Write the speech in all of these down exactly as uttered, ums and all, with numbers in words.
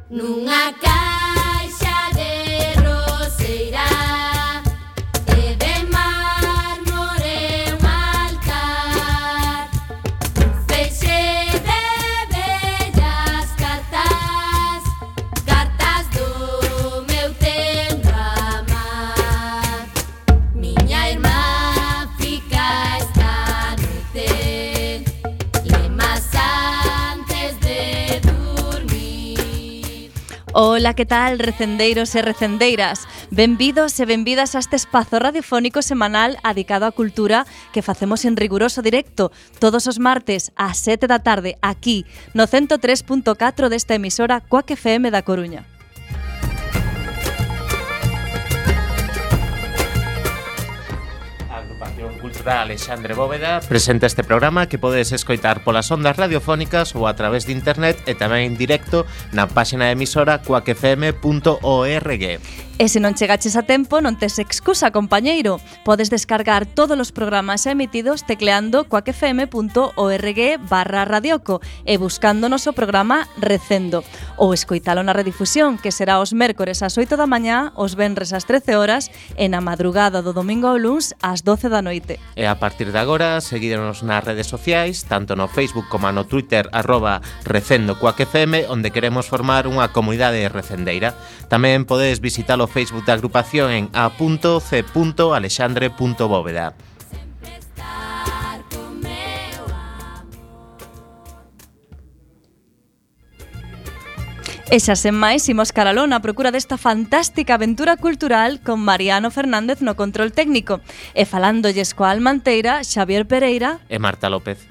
Nunha caixa de roseira e de mármore un altar, un feixe de bellas cartas, cartas do meu tendo amar. Miña irmá fica esta noite lemas antes de dormir. Ola, que tal, recendeiros e recendeiras? Benvidos e benvidas a este espazo radiofónico semanal adicado á cultura que facemos en riguroso directo todos os martes ás sete da tarde aquí no ciento tres punto catro desta emisora Quack F M da Coruña. Cultural Alexandre Bóveda presenta este programa que podes escoitar polas ondas radiofónicas ou a través de internet e tamén en directo na páxina de emisora quack f m punto org. E se non chegaches a tempo, non tes excusa, compañeiro. Podes descargar todos os programas emitidos tecleando quack f m punto org barra radioco e buscando o noso programa Recendo. Ou escoitalo na redifusión, que será os mércores ás oito da mañá, os venres ás trece horas e na madrugada do domingo ao luns ás doce da noite. E a partir de agora, seguídenos nas redes sociais, tanto no Facebook como no Twitter, arroba Recendo Quack F M, onde queremos formar unha comunidade recendeira. Tamén podes visitar o Facebook da agrupación en a punto c punto alexandre punto bóveda. E xa sen máis, imos caralón a procura desta fantástica aventura cultural con Mariano Fernández no control técnico e falándolles coa almanteira Xavier Pereira e Marta López.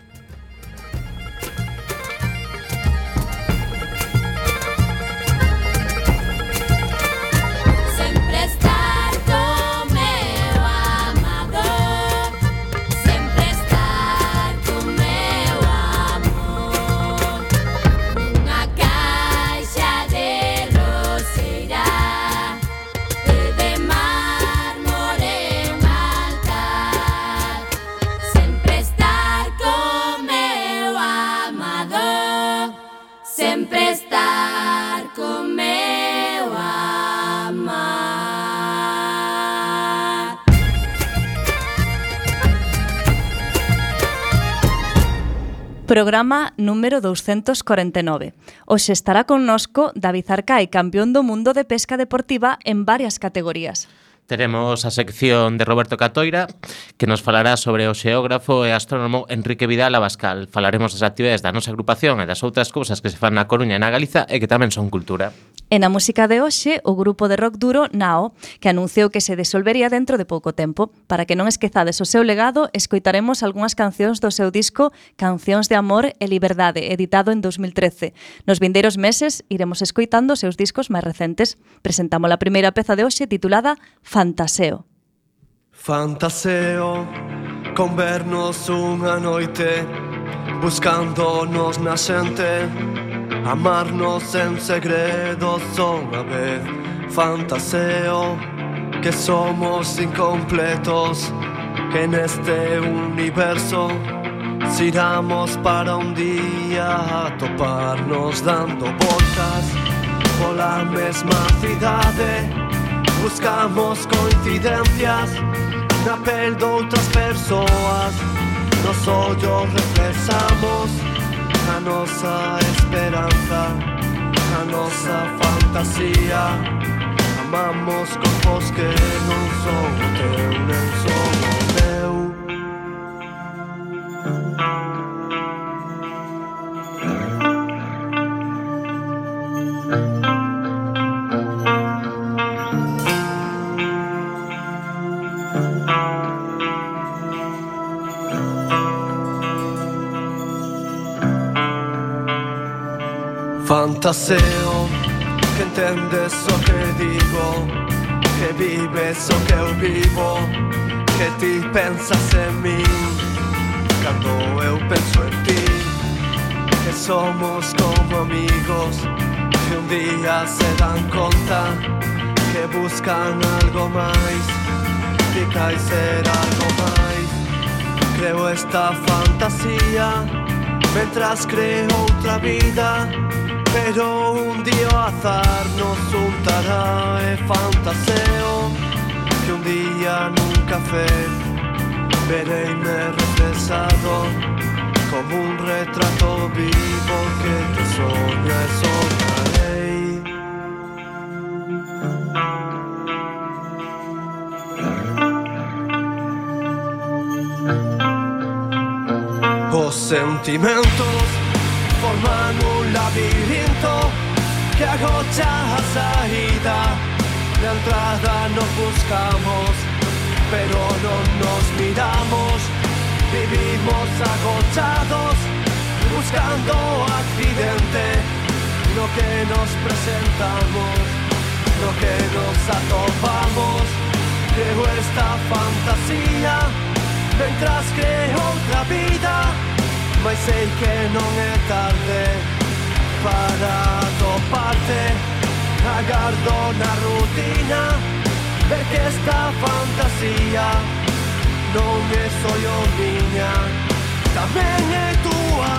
Programa número doscientos cuarenta y nueve. Hoxe estará connosco David Arcai, campeón do mundo de pesca deportiva en varias categorías. Teremos a sección de Roberto Catoira, que nos falará sobre o xeógrafo e astrónomo Enrique Vidal Abascal. Falaremos das actividades da nosa agrupación e das outras cousas que se fan na Coruña e na Galiza e que tamén son cultura. E na música de hoxe, o grupo de rock duro Nao, que anunciou que se disolvería dentro de pouco tempo. Para que non esquezades o seu legado, escoitaremos algunhas cancións do seu disco Cancións de Amor e Liberdade, editado en dos mil trece. Nos vindeiros meses iremos escoitando os seus discos máis recentes. Presentamos a primeira peza de hoxe titulada Fantaseo. Fantaseo con vernos unha noite buscándonos na xente, amarnos en segredo só unha vez. Fantaseo que somos incompletos, que neste universo xiramos para un día atoparnos dando voltas pola mesma cidade. Buscamos coincidencias na pel doutras persoas, nos ollos reflexamos a nosa esperanza, a nosa fantasía. Amamos corpos que non son o teu, non son o meu. Fantaseo que entendes o que digo, que vives o que eu vivo, que ti pensas en min cando eu penso en ti, que somos como amigos que un día se dan conta que buscan algo máis, que cai ser algo máis. Creo esta fantasía mentras creo outra vida pero un día o azar nos juntará e fantaseo que un día nun café vereime reflexado como un retrato vivo que te soña e soñarei. Os sentimentos forman un labirinto que agocha a saída. De entrada nos buscamos, pero no nos miramos. Vivimos agochados, buscando accidente. Lo que nos presentamos, lo que nos atopamos. Creo esta fantasía, mientras creo otra vida. Mas sei que non é tarde para toparte. Agardo na rutina, ver que esta fantasía non é só miña, tamén é túa.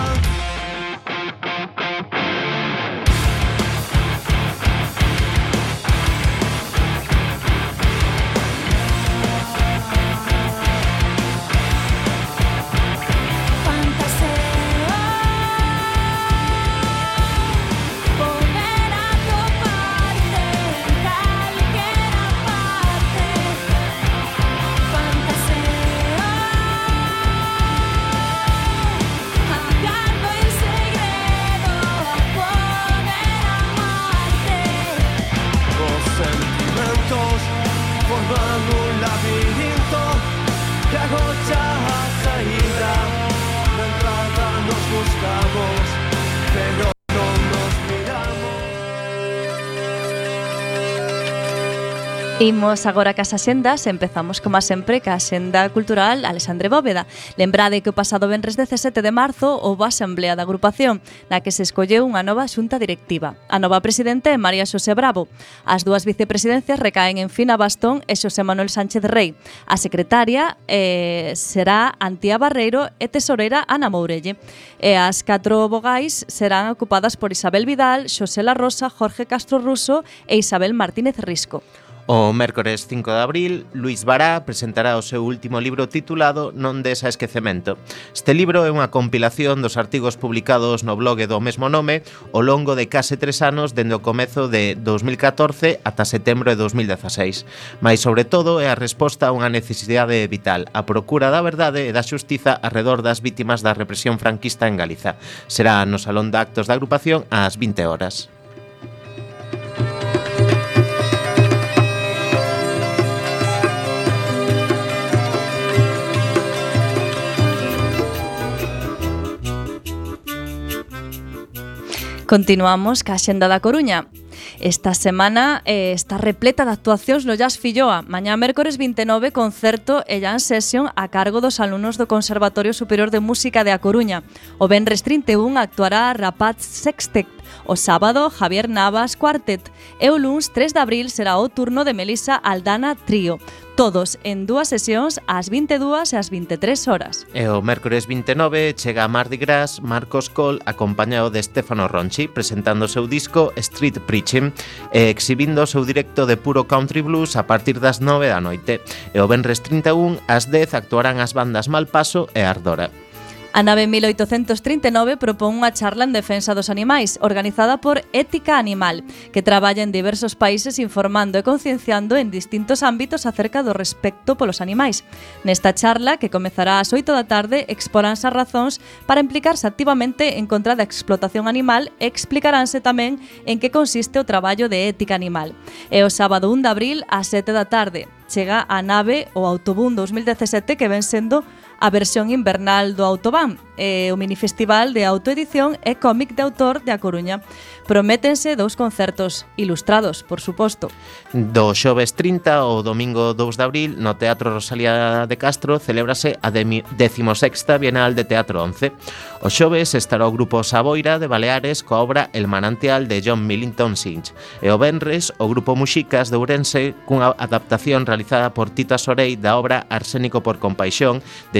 Imos agora cas axendas, empezamos como sempre ca axenda cultural Alexandre Bóveda. Lembrade que o pasado venres dezasete de marzo houbo a asamblea da agrupación na que se escolleu unha nova xunta directiva. A nova presidente é María Xosé Bravo. As dúas vicepresidencias recaen en Fina Bastón e Xosé Manuel Sánchez Rei. A secretaria eh, será Antía Barreiro e tesoreira Ana Mourelle. E as catro vogais serán ocupadas por Isabel Vidal, Xosé La Rosa, Jorge Castro Russo e Isabel Martínez Risco. O mércores cinco de abril, Luis Bará presentará o seu último libro titulado Non des a esquecemento. Este libro é unha compilación dos artigos publicados no blog do mesmo nome ao longo de case tres anos dende o comezo de dos mil catorce ata setembro de dos mil dezaseis. Mais, sobre todo, é a resposta a unha necesidade vital, a procura da verdade e da xustiza arredor das vítimas da represión franquista en Galiza. Será no Salón de Actos da agrupación ás vinte horas. Continuamos ca Axenda da Coruña. Esta semana eh, está repleta de actuacións no Jazz Filloa. Mañá mércores vinte e nove, concerto e jam session a cargo dos alumnos do Conservatorio Superior de Música de A Coruña. O venres trinta e un actuará Rapaz Sextet. O sábado, Javier Navas Quartet. E o luns tres de abril será o turno de Melissa Aldana Trío. Todos en dúas sesións ás vinte e dúas e ás vinte e tres horas. E o mércores vinte e nove chega a Mardi Gras Marcos Coll acompañado de Stefano Ronchi presentando o seu disco Street Preaching e exhibindo o seu directo de puro country blues a partir das nove da noite. E o venres trinta e un ás dez actuarán as bandas Malpaso e Ardora. A nave mil oitocentos trinta e nove propón unha charla en defensa dos animais, organizada por Ética Animal, que traballa en diversos países informando e concienciando en distintos ámbitos acerca do respecto polos animais. Nesta charla, que comezará ás oito da tarde, exporánse as razóns para implicarse activamente en contra da explotación animal e explicaránse tamén en que consiste o traballo de Ética Animal. E o sábado un de abril, ás sete da tarde, chega a nave o Autobús dos mil dezasete, que ven sendo a versión invernal do Autobán, e o minifestival de autoedición e cómic de autor de A Coruña. Prométense dous concertos ilustrados, por suposto. Do xoves trinta ao domingo dous de abril, no Teatro Rosalía de Castro, celébrase a decimosexta Bienal de Teatro once. O xoves estará o grupo Saboira de Baleares coa obra El Manantial de John Millington Synge. E o venres, o grupo Muxicas de Ourense cunha adaptación realizada por Tita Sorey da obra Arsénico por Compaixón de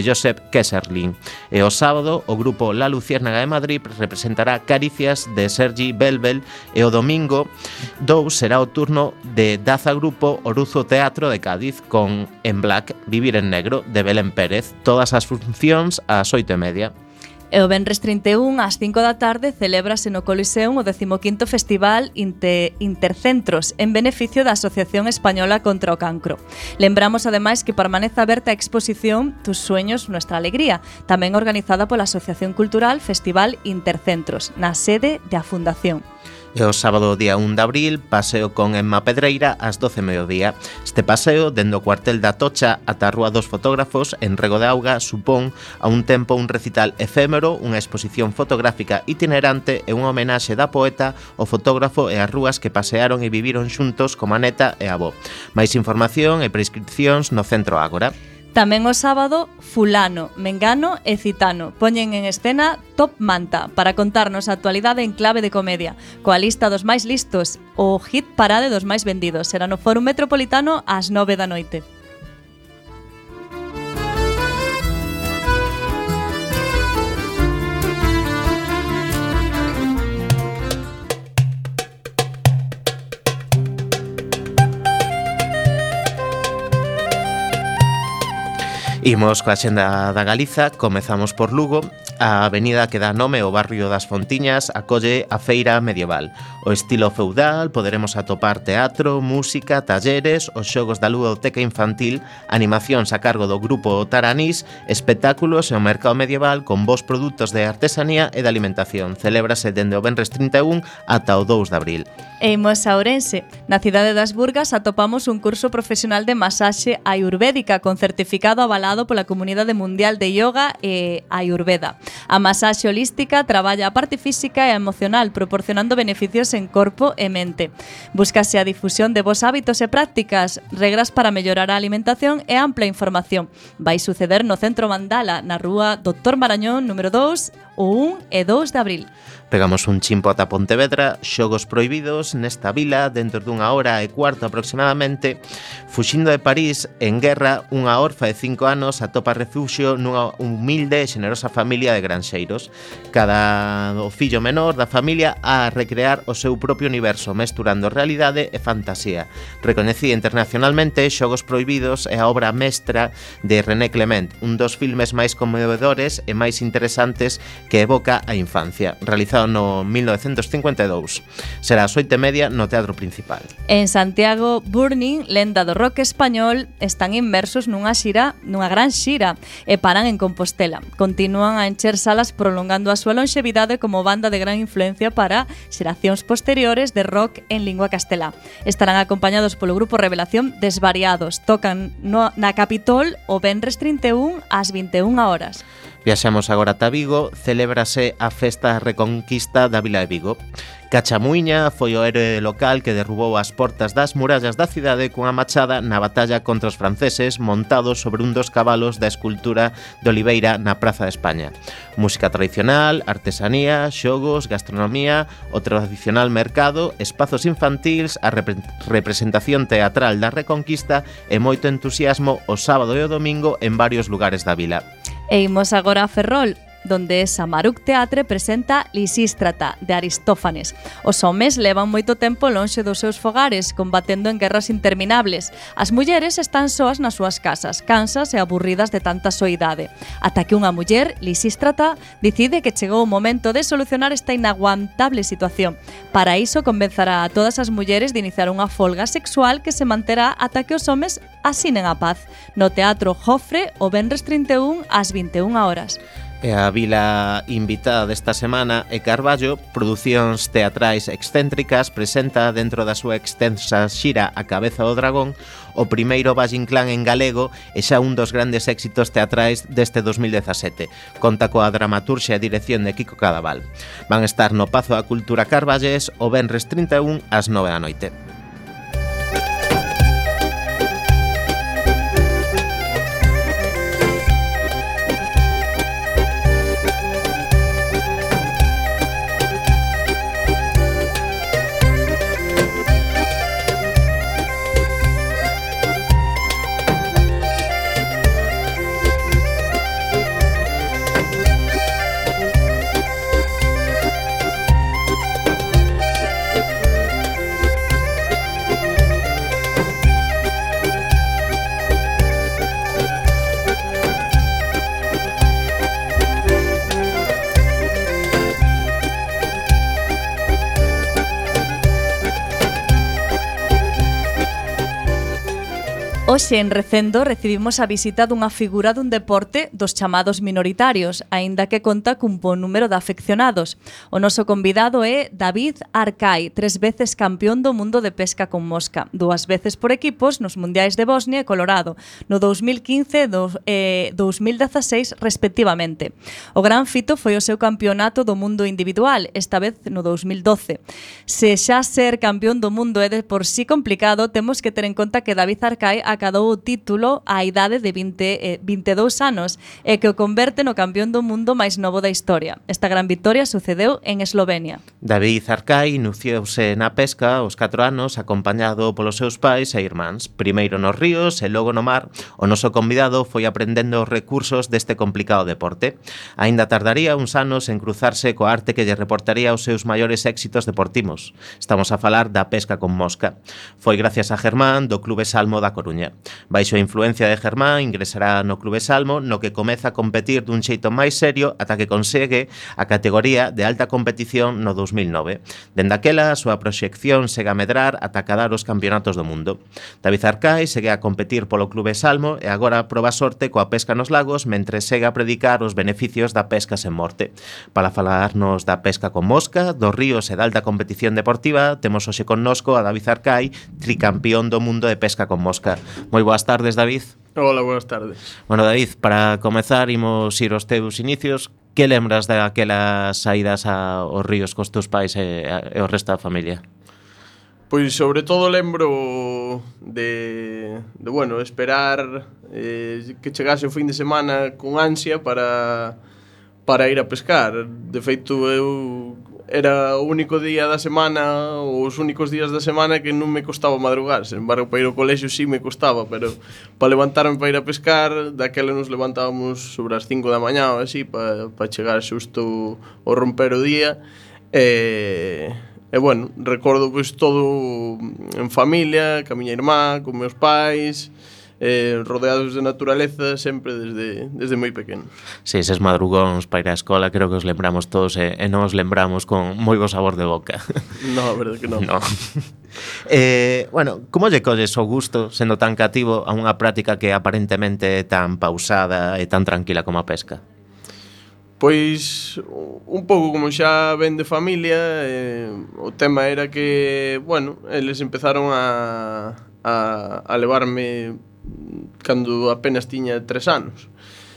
Josep Kesserling. E o sábado, o grupo La Luciérnaga de Madrid representará Caricias de Sergi Belbel e o domingo dous será o turno de Daza Grupo Oruzo Teatro de Cádiz con En Black, Vivir en Negro de Belén Pérez, todas as funcións ás oito e media. E o venres trinta e un ás cinco da tarde celébrase no Coliseum o decimoquinto Festival Inter Intercentros en beneficio da Asociación Española contra o Cancro. Lembramos ademais que permanece aberta a exposición Tus sueños, nuestra alegría, tamén organizada pola Asociación Cultural Festival Intercentros, na sede da Fundación. E o sábado día un de abril, paseo con Emma Pedreira ás doce e mediodía. Este paseo, dende o cuartel da Tocha ata a Rúa dos Fotógrafos, en Rego de Auga, supón a un tempo un recital efémero, unha exposición fotográfica itinerante e unha homenaxe da poeta, o fotógrafo e as rúas que pasearon e viviron xuntos como a neta e a avó. Máis información e prescripcións no Centro Ágora. Tamén o sábado, Fulano, Mengano e Citano poñen en escena Top Manta para contarnos a actualidade en clave de comedia, coa lista dos máis listos, o hit parade dos máis vendidos. Será no Fórum Metropolitano ás nove da noite. Imos coa xenda da Galiza, comezamos por Lugo. A avenida que dá nome ao barrio das Fontiñas acolle a feira medieval. O estilo feudal, poderemos atopar teatro, música, talleres, os xogos da ludoteca infantil, animacións a cargo do grupo Taranís, espectáculos e o mercado medieval con bons produtos de artesanía e de alimentación. Celébrase dende o venres trinta e un ata o dous de abril. E imos a Ourense. Na cidade das Burgas atopamos un curso profesional de masaxe ayurvédica con certificado avalado pola Comunidade Mundial de Yoga e Ayurveda. A masaxe holística traballa a parte física e emocional, proporcionando beneficios en corpo e mente. Búscase a difusión de bons hábitos e prácticas, regras para mellorar a alimentación e ampla información. Vai suceder no Centro Mandala, na rúa Doctor Marañón, número dous, o un e dous de abril. Pegamos un chimpo ata Pontevedra, xogos prohibidos nesta vila dentro dunha hora e cuarto aproximadamente. Fuxindo de París, en guerra, unha orfa de cinco anos atopa refuxio nunha humilde e xenerosa familia de granxeiros. Cada o fillo menor da familia a recrear o seu propio universo, mesturando realidade e fantasía. Recoñecida internacionalmente, Xogos prohibidos é a obra mestra de René Clement, un dos filmes máis conmovedores e máis interesantes que evoca a infancia, realizado no mil novecentos cincuenta e dous. Será ás oito e media no Teatro Principal. En Santiago, Burning, lenda do rock español, están inmersos nunha xira, nunha gran xira e paran en Compostela. Continúan a encher salas prolongando a súa longevidade como banda de gran influencia para xeracións posteriores de rock en lingua castelá. Estarán acompañados polo grupo Revelación Desvariados. Tocan no, na Capitol o venres trinta e un ás vinte e unha horas. Viaxamos agora ata Vigo, celébrase a Festa Reconquista da Vila de Vigo. Cachamuiña foi o héroe local que derrubou as portas das murallas da cidade cunha machada na batalla contra os franceses montados sobre un dos cabalos da escultura de Oliveira na Praza de España. Música tradicional, artesanía, xogos, gastronomía, o tradicional mercado, espazos infantils, a repre- representación teatral da Reconquista e moito entusiasmo o sábado e o domingo en varios lugares da vila. E imos agora a Ferrol, donde Samaruk Teatre presenta Lisístrata, de Aristófanes. Os homes levan moito tempo lonxe dos seus fogares, combatendo en guerras interminables. As mulleres están soas nas súas casas, cansas e aburridas de tanta soidade. Ata que unha muller, Lisístrata, decide que chegou o momento de solucionar esta inaguantable situación. Para iso convencerá a todas as mulleres de iniciar unha folga sexual que se manterá ata que os homes asinen a paz. No Teatro Jofre, o venres trinta e un ás vinte e unha horas. E a vila invitada desta semana é Carballo. Producións teatrais excéntricas presenta dentro da súa extensa xira A Cabeza do Dragón o primeiro Valle Inclán en galego e xa un dos grandes éxitos teatrais deste dos mil dezasete. Conta coa dramaturxia e dirección de Kiko Cadaval. Van estar no Pazo da Cultura Carballes o venres trinta e un ás nove da noite. Hoxe en Recendo recibimos a visita dunha figura dun deporte dos chamados minoritarios, aínda que conta cun bon número de afeccionados. O noso convidado é David Arcai, tres veces campeón do mundo de pesca con mosca, dúas veces por equipos nos mundiais de Bosnia e Colorado, no dous mil quince e dous mil dezaseis respectivamente. O gran fito foi o seu campeonato do mundo individual, esta vez no dous mil doce. Se xa ser campeón do mundo é de por sí complicado, temos que ter en conta que David Arcai acadou o título á idade de vinte, eh, vinte e dous anos e que o converte no campeón do mundo máis novo da historia. Esta gran victoria sucedeu en Eslovenia. David Arcai iniciouse na pesca aos catro anos acompañado polos seus pais e irmáns. Primeiro nos ríos e logo no mar, o noso convidado foi aprendendo os recursos deste complicado deporte. Aínda tardaría uns anos en cruzarse coa arte que lle reportaría os seus maiores éxitos deportivos. Estamos a falar da pesca con mosca. Foi gracias a Germán do Clube Salmo da Coruña. Baixo a influencia de Germán ingresará no Clube Salmo, no que comeza a competir dun xeito máis serio ata que consegue a categoría de alta competición no dous mil nove. Dende aquela, a súa proxección segue a medrar ata cadar os campeonatos do mundo. David Arcai segue a competir polo Clube Salmo e agora proba sorte coa pesca nos lagos mentre segue a predicar os beneficios da pesca sen morte. Para falarnos da pesca con mosca, dos ríos e da alta competición deportiva, temos hoxe connosco a David Arcai, tricampeón do mundo de pesca con mosca. Moi boas tardes, David. Hola, boas tardes. Bueno, David, para comezar, imos ir aos teus inicios. Que lembras daquelas saídas aos ríos cos teus pais e, e o resto da familia? Pois sobre todo lembro de, de bueno, esperar eh, que chegase o fin de semana con ansia para, para ir a pescar. De feito, eu era o único día da semana, os únicos días da semana que non me costaba madrugar. Sen embargo, para ir ao colexio sí me costaba, pero para levantarme para ir a pescar, daquela nos levantábamos sobre as cinco da mañá ou así, para, para chegar xusto ao romper o día. E, e bueno, recordo pois todo en familia, ca miña irmá, con meus pais, eh, rodeados de naturaleza sempre desde, desde moi pequeno. Si, sí, eses madrugóns para ir á escola creo que os lembramos todos e, e non os lembramos con moi bo sabor de boca. No, a verdade que non. No. eh, bueno, como lle colles o gusto sendo tan cativo a unha práctica que aparentemente é tan pausada e tan tranquila como a pesca? Pois un pouco como xa ven de familia, eh, o tema era que, bueno, eles empezaron a, a, a levarme cando apenas tiña tres anos.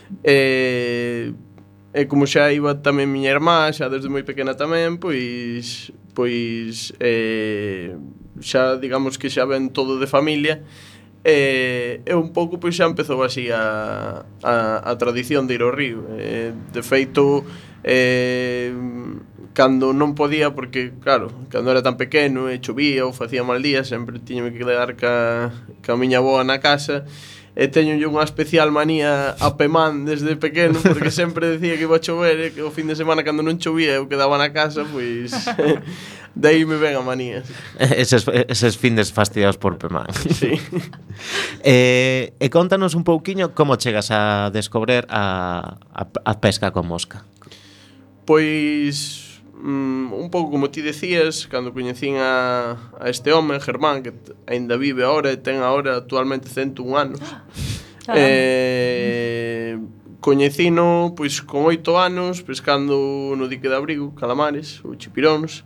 E, e como xa iba tamén miña irmá, xa desde moi pequena tamén, pois, pois eh, xa digamos que xa ven todo de familia. E, e un pouco pois xa empezou así a, a, a tradición de ir ao río. E, de feito, eh, cando non podía, porque claro, cando era tan pequeno e chovía ou facía mal día, sempre tiñame que quedar ca, ca miña avoa na casa. E teño unha especial manía a Pemán desde pequeno, porque sempre decía que iba a chover e que o fin de semana cando non chovía eu quedaba na casa, pois de aí me ven a manía. Eses, eses findes fastidiados por Pemán. Sí. eh, e contanos un pouquiño como chegas a descobrir a, a, a pesca con mosca. Pois mm, un pouco como ti decías, cando coñecín a, a este home, Germán, que aínda vive agora e ten agora actualmente cento un anos. Caramba. Eh, coñecino pois con oito anos pescando no dique de Abrigo, calamares ou chipiróns.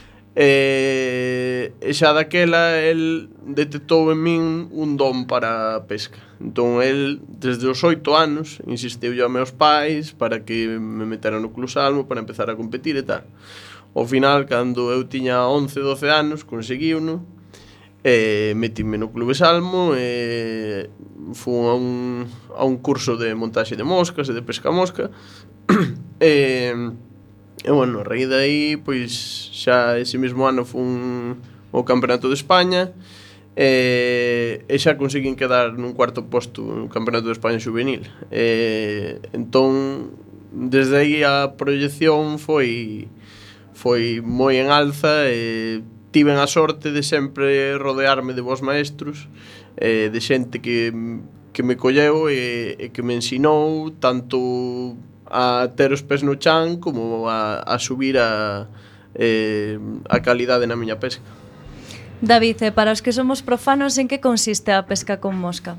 E, e xa daquela el detectou en min un don para a pesca. Entón el desde os oito anos insistiu yo a meus pais para que me meteran no Club Salmo para empezar a competir e tal. Ao final, cando eu tiña once, doce anos, conseguiuno e metime no Club Salmo e fui a un, a un curso de montaxe de moscas e de pesca mosca e E, bueno, a raíz de aí, pois, xa ese mesmo ano fun ao Campeonato de España e, e xa conseguín quedar nun cuarto posto no Campeonato de España Juvenil. E, entón, desde aí a proyección foi foi moi en alza e tiven a sorte de sempre rodearme de bons maestros, e de xente que, que me colleu e, e que me ensinou tanto a ter os pés no chan como a, a subir a, eh, a calidade na miña pesca. David, e para os que somos profanos, en que consiste a pesca con mosca?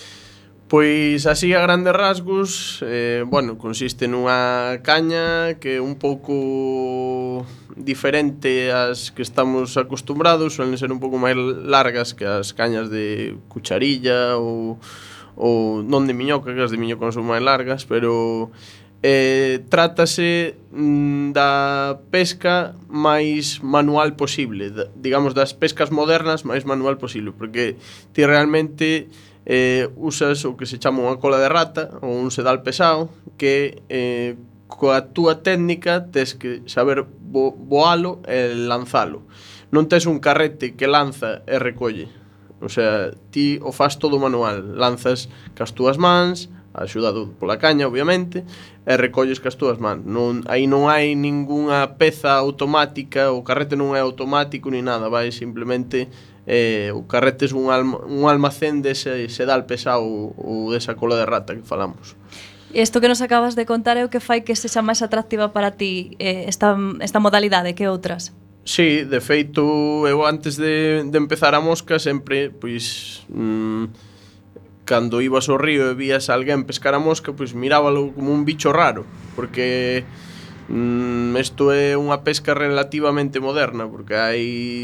Pois así a grandes rasgos, eh, bueno, consiste nunha caña que é un pouco diferente ás que estamos acostumbrados, suelen ser un pouco máis largas que as cañas de cucharilla ou, ou non de miñoca, que as de miñoca son máis largas, pero eh, trátase mm, da pesca máis manual posible, da, digamos das pescas modernas máis manual posible, porque ti realmente eh, usas o que se chama unha cola de rata ou un sedal pesado que eh, coa túa técnica tes que saber vo voalo e lanzalo. Non tes un carrete que lanza e recolle, o sea, ti o faz todo manual, lanzas cas túas mans, axudado pola caña, obviamente, e recolles cas túas mans. Non, aí non hai ningunha peza automática, o carrete non é automático ni nada, vai simplemente eh, o carrete é un, alma, un almacén dese sedal pesado ou desa cola de rata que falamos. Isto que nos acabas de contar é o que fai que sexa máis atractiva para ti eh, esta, esta modalidade que outras? Sí, de feito, eu antes de, de empezar a mosca sempre, pois, mmm, cando ibas ao río e vías a alguén pescar a mosca, pois mirábalo como un bicho raro, porque mmm, isto é unha pesca relativamente moderna, porque hai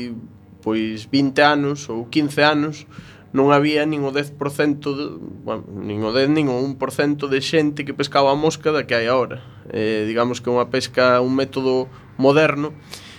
pois vinte anos ou quince anos non había nin o dez por cento de, bueno, nin o dez nin o un por cento de xente que pescaba a mosca da que hai agora. Eh, digamos que é unha pesca, un método moderno,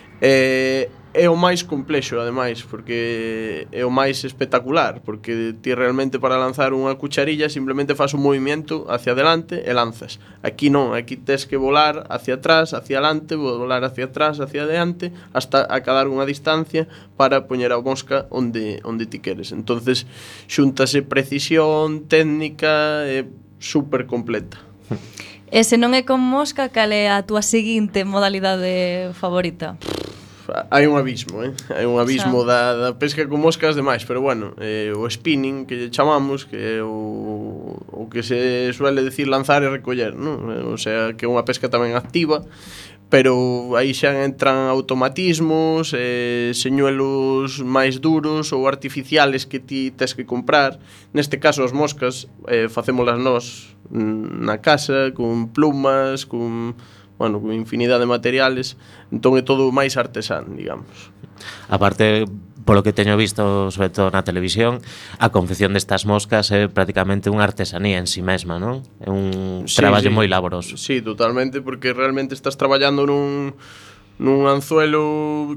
eh, é o máis complexo, ademais, porque é o máis espectacular, porque ti realmente para lanzar unha cucharilla simplemente faz un movimento hacia adelante e lanzas. Aquí non, aquí tes que volar hacia atrás, hacia adelante, volar hacia atrás, hacia adelante, hasta acadar unha distancia para poñer a mosca onde, onde ti queres. Entonces, xúntase precisión, técnica, é super completa. E se non é con mosca, cal é a túa seguinte modalidade favorita? Hai un abismo, eh? Hai un abismo da, da pesca con moscas demais, pero bueno, eh, o spinning que lle chamamos, que é o, o que se suele decir lanzar e recoller, non? O sea, que é unha pesca tamén activa, pero aí xa entran automatismos, eh, señuelos máis duros ou artificiales que ti tes que comprar. Neste caso as moscas eh, facémolas nós na casa, con plumas, con, bueno, con infinidade de materiales, entón é todo máis artesán, digamos. Aparte, polo que teño visto, sobre todo na televisión, a confección destas moscas é prácticamente unha artesanía en si mesma, non? É un sí, traballo sí. moi laboroso. Sí, totalmente, porque realmente estás traballando nun nun anzuelo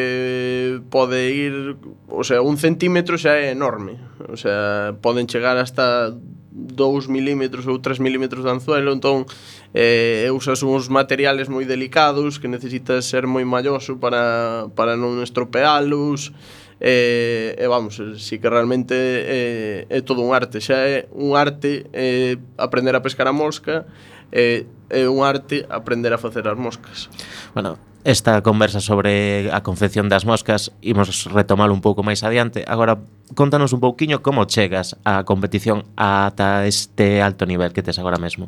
que pode ir, o sea, un centímetro xa é enorme, o sea, poden chegar hasta dous milímetros ou tres milímetros de anzuelo, entón eh, usas uns materiales moi delicados que necesitas ser moi malloso para, para non estropealos, e, e vamos, si que realmente é, é todo un arte, xa é un arte eh, aprender a pescar a mosca, é, é un arte aprender a facer as moscas. Bueno, esta conversa sobre a confección das moscas imos retomalo un pouco máis adiante. Agora, contanos un pouquiño como chegas á competición ata este alto nivel que tes agora mesmo.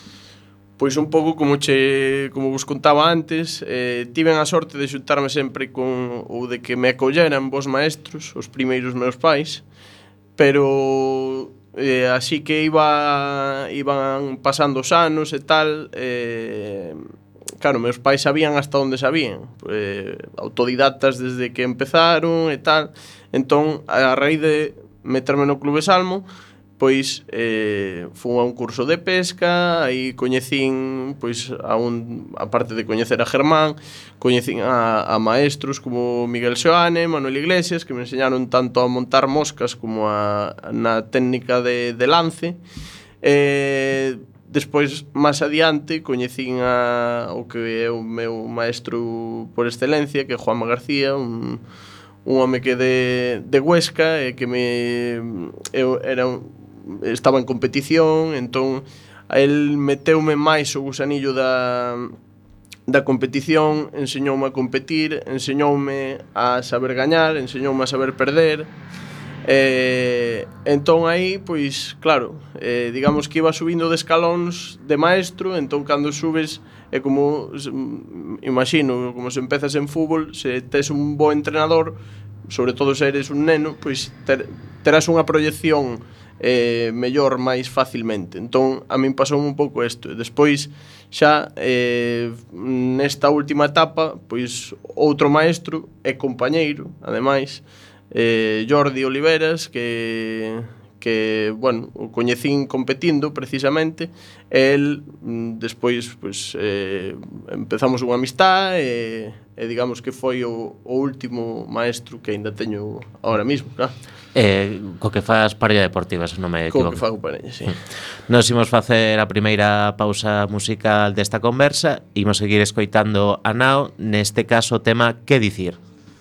Pois un pouco como che como vos contaba antes, eh, tiven a sorte de xuntarme sempre con ou de que me acolleran vos maestros, os primeiros meus pais, pero eh, así que iba iban pasando os anos e tal, eh, claro, meus pais sabían hasta onde sabían, eh, autodidactas desde que empezaron e tal. Entón, a raíz de meterme no Clube Salmo, pois eh, fui a un curso de pesca, aí coñecín, pois, a un, a parte de coñecer a Germán, coñecín a, a maestros como Miguel Seoane, Manuel Iglesias, que me enseñaron tanto a montar moscas como a, na técnica de, de lance. Eh, despois, máis adiante, coñecín a, o que é o meu maestro por excelencia, que é Juanma García, un, un home que de, de Huesca, e que me eu era estaba en competición, entón a el meteume máis o gusanillo da, da competición, enseñoume a competir, enseñoume a saber gañar, enseñoume a saber perder. Eh, entón aí, pois, claro, eh, digamos que iba subindo de escalóns de maestro, entón cando subes é como, imagino, como se empezas en fútbol, se tes un bo entrenador, sobre todo se eres un neno, pois ter, terás unha proyección eh, mellor máis facilmente. Entón, a min pasou un pouco isto. Despois, xa eh, nesta última etapa, pois outro maestro e compañeiro, ademais, eh, Jordi Oliveras, que que, bueno, o coñecín competindo precisamente, e el despois pois, eh, empezamos unha amistad e, e digamos que foi o, o último maestro que ainda teño ahora mismo, claro. Eh, co que faz parella deportiva, se non me Co equivoco. que fago parella, sí. Nos imos facer a primeira pausa musical desta conversa, imos seguir escoitando a Nao, neste caso o tema Que dicir.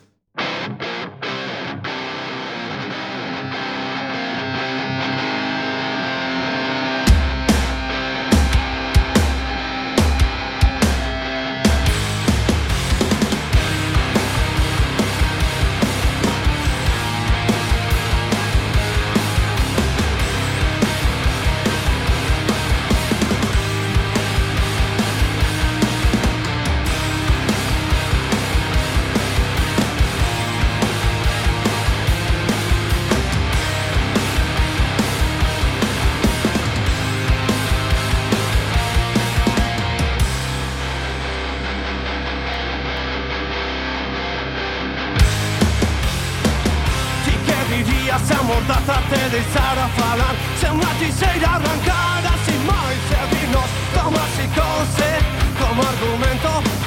Se amordázate de izar a falar Se unha tiseira arrancada sin máis servirnos como psicose, como argumento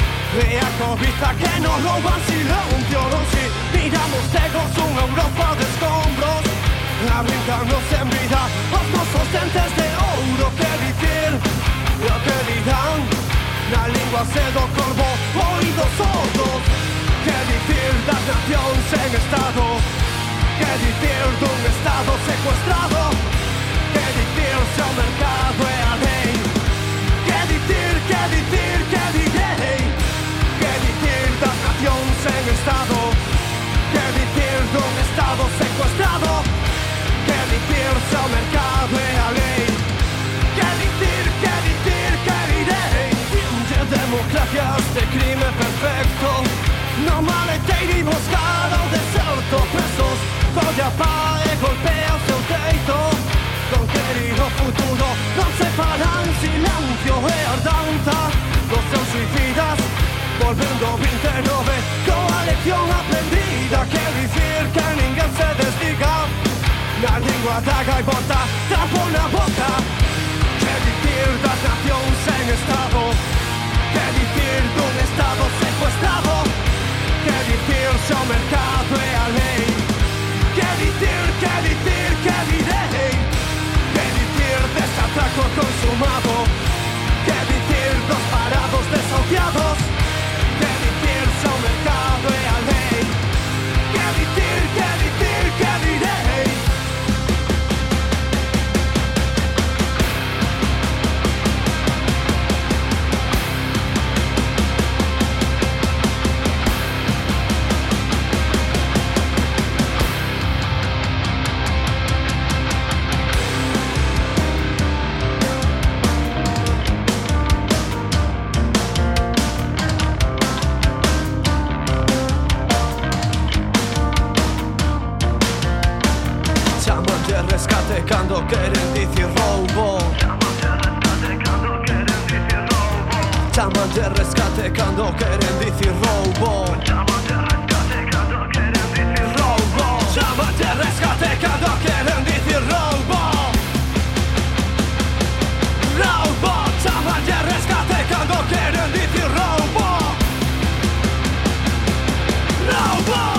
E a cobiza que nos rouban silencio non si miramos cegos unha Europa de escombros A brincarnos en vida os nosos dentes de ouro Que dicir, lo que dirán Na lingua se do corvo, oídos sordos Que dicir das nacións en estado Que dicir dun estado secuestrado Que dicir se o mercado é a lei Que dicir, que dicir, que direi Que dicir das nacións en estado Que dicir dun estado secuestrado Que dicir se o mercado é a lei Que dicir, que dicir, que direi De democracias de crime perfecto No maleteiro e buscar ao deserto presos Colla pa e golpea o seu teito Con querido futuro non se paran silencio e ardanza Dos seus suicidas volvendo vinte e nove Coa lección aprendida Que dicir que ninguén se desdiga Na lingua da gaivota trapo na boca Que dicir das nacións en estado Que dicir dun estado secuestrado Que dicir se o mercado é a lei Que dicir, que dicir, que direi Que dicir dese atraco consumado Que dicir dos parados desahuciados Que dicir se o mercado é a lei Que dicir, que dicir, que direi rescate cando queren dicir roubo Chaman de rescate cando queren dicir roubo Roubo Chaman de rescate cando queren dicir roubo Roubo Chaman de rescate cando queren dicir roubo Roubo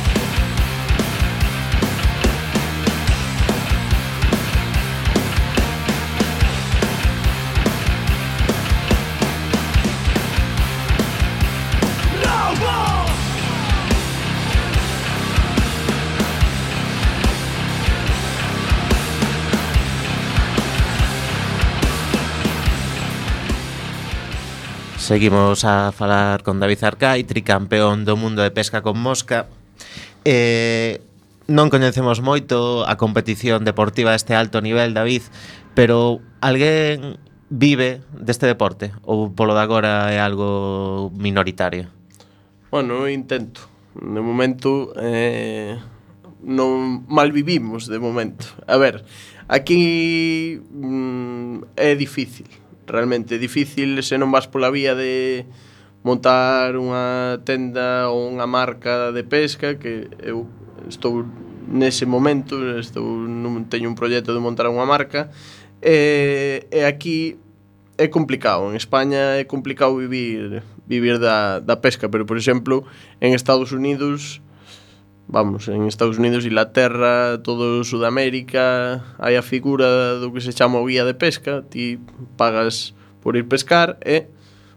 Seguimos a falar con David Arcai, tricampeón do mundo de pesca con mosca. Eh, non coñecemos moito a competición deportiva a este alto nivel, David, pero alguén vive deste deporte ou polo de agora é algo minoritario? Bueno, eu intento. De momento eh, non mal vivimos de momento. A ver, aquí mm, é difícil, realmente é difícil se non vas pola vía de montar unha tenda ou unha marca de pesca, que eu estou nese momento, estou, non teño un proxecto de montar unha marca, e, e aquí é complicado, en España é complicado vivir vivir da, da pesca, pero por exemplo en Estados Unidos, vamos, en Estados Unidos, Inglaterra, todo Sudamérica, hai a figura do que se chama o guía de pesca, ti pagas por ir pescar e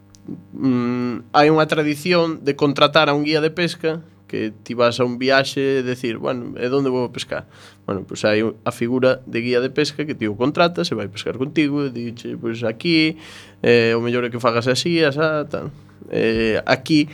mm, hai unha tradición de contratar a un guía de pesca, que ti vas a un viaxe e decir, bueno, e onde vou pescar? Bueno, pois hai a figura de guía de pesca que ti o contratas e vai pescar contigo e dixe, pois aquí, eh, o mellor é que fagas así, asá, tal. Eh, aquí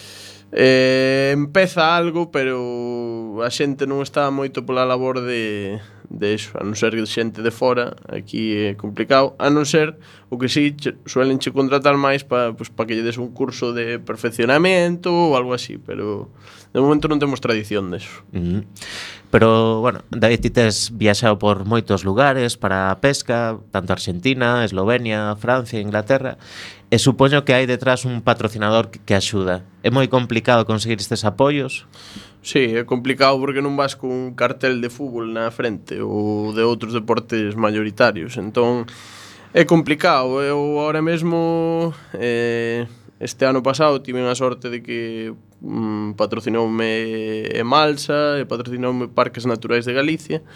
eh, empeza algo, pero a xente non está moito pola labor de, de eso, a non ser xente de fora, aquí é complicado, a non ser o que sí che, suelen che contratar máis para pues, pa que lle des un curso de perfeccionamento ou algo así, pero de momento non temos tradición deso. Mm. Pero, bueno, David, ti tes viaxado por moitos lugares para a pesca, tanto Argentina, Eslovenia, Francia, Inglaterra, e supoño que hai detrás un patrocinador que, que axuda. É moi complicado conseguir estes apoios? Sí, é complicado porque non vas con un cartel de fútbol na frente ou de outros deportes mayoritarios, entón é complicado. Eu ahora mesmo eh, este ano pasado tive a sorte de que mm, patrocinoume Emalsa e patrocinoume Parques Naturais de Galicia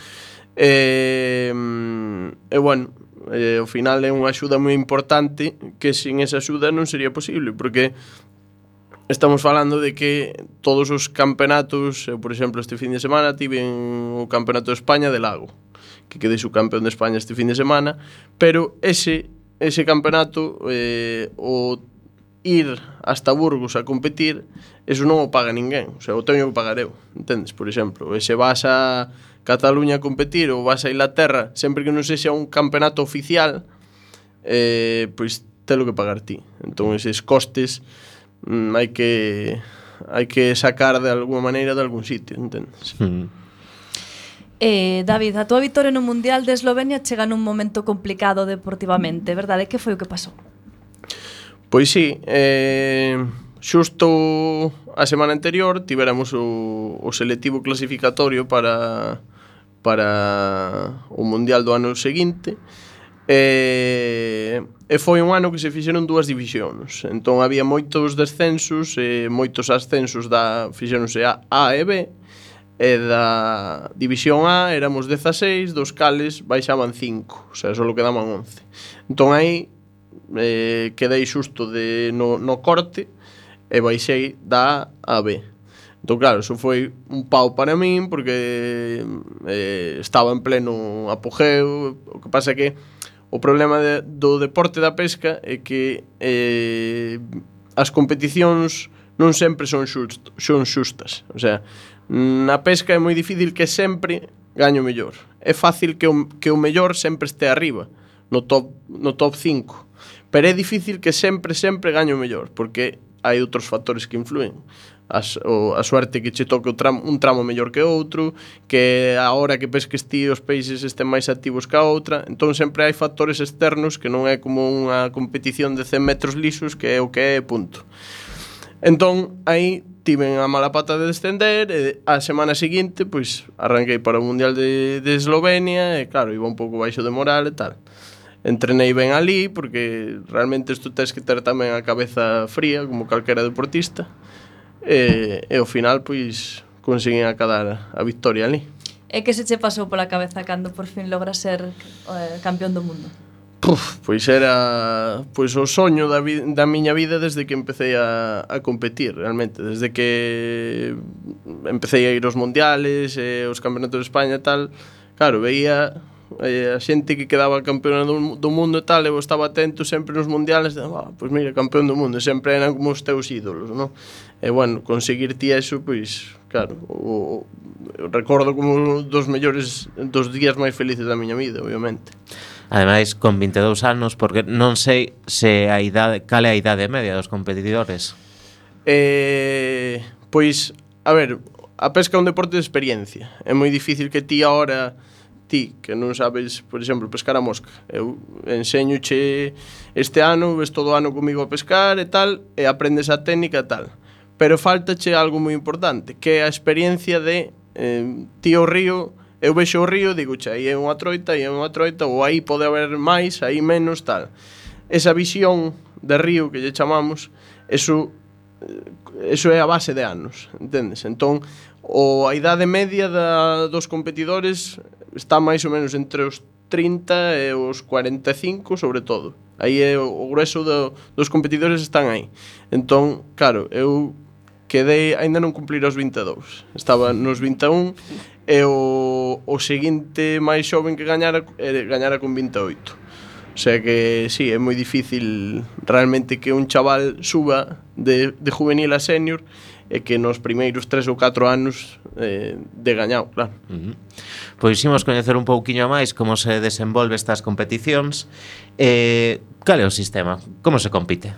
e, e bueno, e, ao final é unha axuda moi importante que sin esa axuda non sería posible, porque estamos falando de que todos os campeonatos, eu, por exemplo, este fin de semana tive o Campeonato de España de Lago, que quedei subcampeón de España este fin de semana, pero ese ese campeonato, eh, o ir hasta Burgos a competir, eso non o paga ninguén, o sea, o teño que pagar eu, entendes? Por exemplo, e se vas a Cataluña a competir ou vas a Inglaterra, sempre que non sexa un campeonato oficial, eh, pois telo que pagar ti. Entón, eses costes mm, hai que hai que sacar de alguma maneira de algún sitio, entendes? Mm. Eh, David, a tua vitoria no Mundial de Eslovenia chega nun momento complicado deportivamente, verdade? Que foi o que pasou? Pois sí, eh, xusto a semana anterior tivéramos o, o selectivo clasificatorio para, para o Mundial do ano seguinte, e, e foi un ano que se fixeron dúas divisións, entón había moitos descensos e moitos ascensos da, fixeronse A, A e B, e da división A éramos dezaseis, dos cales baixaban cinco, o sea, só quedaban once. Entón aí eh, quedei xusto de, no, no corte e baixei da A a B. Entón claro, eso foi un pau para min porque eh, estaba en pleno apogeo. O que pasa é que o problema de, do deporte da pesca é que eh, as competicións non sempre son, xust, son xustas. O sea, na pesca é moi difícil que sempre gañe o mellor. É fácil que o, que o mellor sempre este arriba, no top, no top cinco. Pero é difícil que sempre, sempre gañe o mellor, porque hai outros factores que influen. As, o, a suerte que che toque o tramo, un tramo mellor que outro, que a hora que pesques ti os peixes estén máis activos que a outra. Entón sempre hai factores externos que non é como unha competición de cen metros lisos, que é o que é, punto. Entón aí tiven a mala pata de descender e a semana seguinte pois arranquei para o Mundial de, de Eslovenia e claro, iba un pouco baixo de moral e tal. Entrenei ben ali porque realmente isto tens que ter tamén a cabeza fría como calquera deportista e, e ao final pois conseguín acadar a victoria ali. E que se che pasou pola cabeza cando por fin logras ser eh, campeón do mundo? Puf, pois era pois o soño da, vi, da miña vida desde que empecé a, a competir realmente, desde que empecé a ir aos mundiales e aos campeonatos de España e tal. Claro, veía eh, a xente que quedaba campeona do, do mundo e tal, eu estaba atento sempre nos mundiales, de, ah, pois mira, campeón do mundo, sempre eran como os teus ídolos, non? E bueno, conseguir ti eso, pois, claro, o, o, recordo como dos mellores, dos días máis felices da miña vida, obviamente. Ademais, con vinte e dous anos, porque non sei se a idade, cal é a idade media dos competidores. Eh, pois a ver, a pesca é un deporte de experiencia. É moi difícil que ti ahora, ti, que non sabes, por exemplo, pescar a mosca. Eu enseñoche este ano, ves todo o ano comigo a pescar e tal, e aprendes a técnica e tal. Pero faltache algo moi importante, que é a experiencia de eh, ti o río, eu vexo o río, digo, che, aí é unha troita, aí é unha troita, ou aí pode haber máis, aí menos, tal. Esa visión de río que lle chamamos, eso, eso é a base de anos, entendes? Entón, o, a idade media da, dos competidores está máis ou menos entre os trinta e os cuarenta e cinco, sobre todo. Aí é o, o grueso do, dos competidores están aí. Entón, claro, eu quedei, ainda non cumplir os vinte e dous. Estaba nos vinte e un e o, o seguinte máis xoven que gañara, eh, gañara con vinte e oito. O sea que, sí, é moi difícil realmente que un chaval suba de, de juvenil a senior e que nos primeiros tres ou catro anos eh, de gañado, claro. Uh-huh. Pois imos coñecer un pouquiño máis como se desenvolve estas competicións. Eh, cal é o sistema? Como se compite?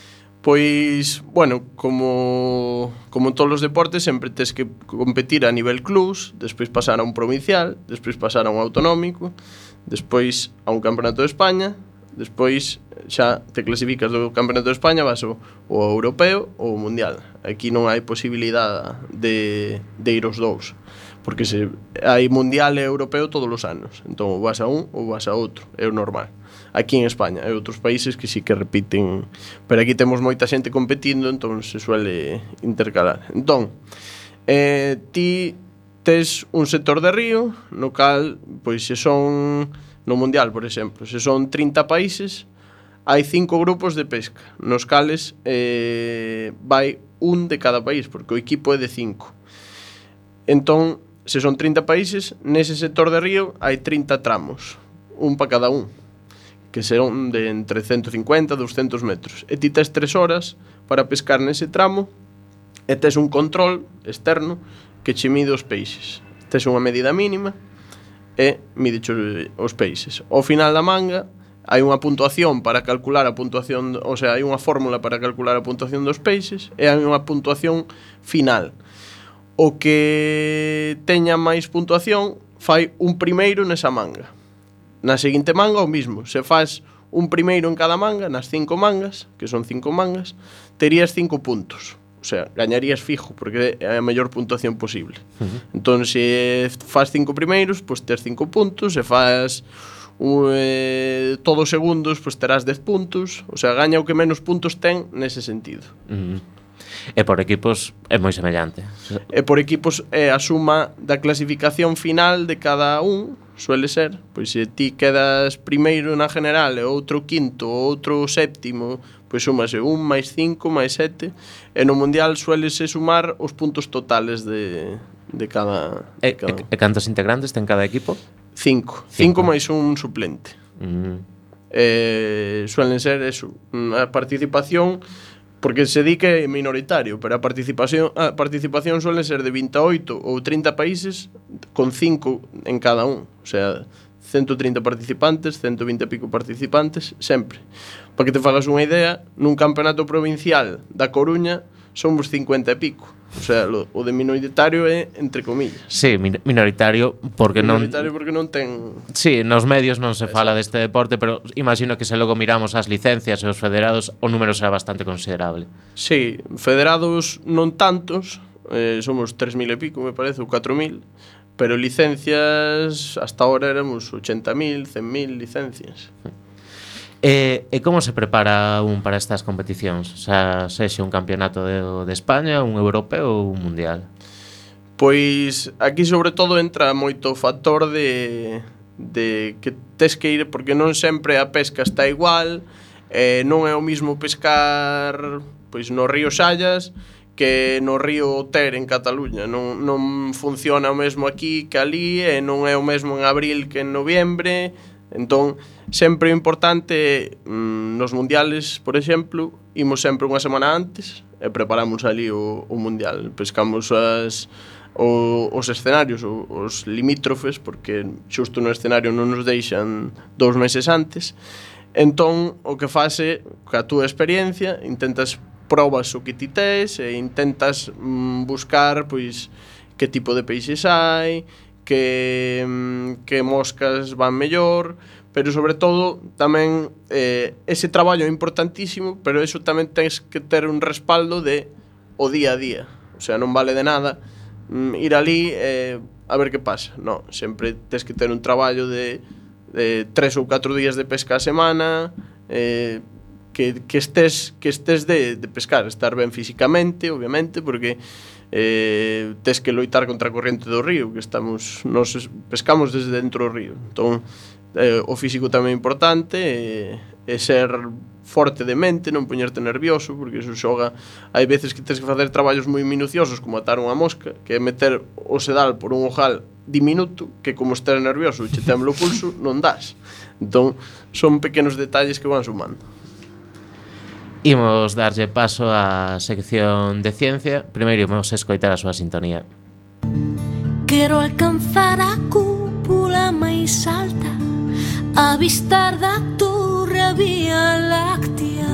Pois, bueno, como, como en todos os deportes, sempre tes que competir a nivel clubs, despois pasar a un provincial, despois pasar a un autonómico, despois a un campeonato de España, despois xa te clasificas do campeonato de España, vas ao, ao europeo ou ao mundial. Aquí non hai posibilidade de, de ir aos dous, porque se hai mundial e europeo todos os anos, entón ou vas a un ou vas a outro, é o normal. Aquí en España, hai outros países que sí que repiten, pero aquí temos moita xente competindo, entón se suele intercalar. Entón, eh, ti tes un sector de río, no cal, pois se son, no mundial, por exemplo, se son trinta países, hai cinco grupos de pesca, nos cales eh, vai un de cada país, porque o equipo é de cinco. Entón, se son trinta países, nese sector de río hai trinta tramos, un para cada un, que serán de entre ciento cincuenta e doscientos metros. E ti tes tres horas para pescar nese tramo e tes un control externo que che mide os peixes. Tes unha medida mínima e mide os peixes. Ao final da manga hai unha puntuación para calcular a puntuación, o sea, hai unha fórmula para calcular a puntuación dos peixes e hai unha puntuación final. O que teña máis puntuación fai un primeiro nesa manga. Na seguinte manga o mismo, se faz un primeiro en cada manga, nas cinco mangas, que son cinco mangas, terías cinco puntos. O sea, gañarías fijo, porque é a mellor puntuación posible. Uh-huh. Entón, se faz cinco primeiros, pois tes cinco puntos, se faz uh, eh, todos segundos, pois terás dez puntos. O sea, gaña o que menos puntos ten nese sentido. Uh-huh. E por equipos é moi semellante. E por equipos é a suma da clasificación final de cada un, suele ser, pois se ti quedas primeiro na general e outro quinto ou outro séptimo, pois súmase un máis cinco máis sete, e no mundial suélese sumar os puntos totales de, de cada... E, de cada e, e cantos integrantes ten cada equipo? Cinco. Cinco máis un suplente. Mm. Eh, suelen ser eso, a participación, porque se di que é minoritario, pero a participación a participación suele ser de vinte e oito ou trinta países con cinco en cada un, o sea, ciento trinta participantes, ciento vinte e pico participantes, sempre. Para que te fagas unha idea, nun campeonato provincial da Coruña somos cincuenta e pico. O sea, lo, o de minoritario é entre comillas. Sí, min- minoritario porque non... Minoritario porque non ten... Sí, nos medios non se fala deste deporte, pero imagino que se logo miramos as licencias e os federados, o número será bastante considerable. Sí, federados non tantos, eh, somos tres mil e pico, me parece, ou catro mil, pero licencias, hasta ahora éramos ochenta mil, cen mil licencias. E, e como se prepara un para estas competicións? O sea, sexe un campeonato de, de España, un europeo ou un mundial? Pois aquí sobre todo entra moito o factor de, de que tes que ir, porque non sempre a pesca está igual, eh, non é o mismo pescar pois no río Sallas que no río Ter en Cataluña, non, non funciona o mesmo aquí que ali, e non é o mesmo en abril que en noviembre. Entón, sempre é importante mmm, nos mundiales, por exemplo, imos sempre unha semana antes e preparamos ali o, o mundial. Pescamos as, o, os escenarios, o, os limítrofes, porque xusto no escenario non nos deixan dous meses antes. Entón, o que fase, ca túa experiencia, intentas probas o que ti tes e intentas mm, buscar pois que tipo de peixes hai, que, mm, que moscas van mellor, pero sobre todo tamén eh, ese traballo é importantísimo, pero eso tamén tens que ter un respaldo de o día a día. O sea, non vale de nada mm, ir ali eh, a ver que pasa. No, sempre tens que ter un traballo de, de tres ou catro días de pesca a semana, eh, que, que estés, que estés de, de pescar, estar ben físicamente, obviamente, porque eh, tes que loitar contra a corrente do río, que estamos, nos pescamos desde dentro do río. Entón, eh, o físico tamén é importante, e, e ser forte de mente, non poñerte nervioso, porque iso xoga. Hai veces que tens que facer traballos moi minuciosos, como atar unha mosca, que é meter o sedal por un ojal diminuto, que como estés nervioso e che tembla o pulso, non das. Entón, son pequenos detalles que van sumando. Imos darlle paso á sección de ciencia. Primeiro imos escoitar a súa sintonía. Quero alcanzar a cúpula máis alta, avistar da torre Vía Láctea,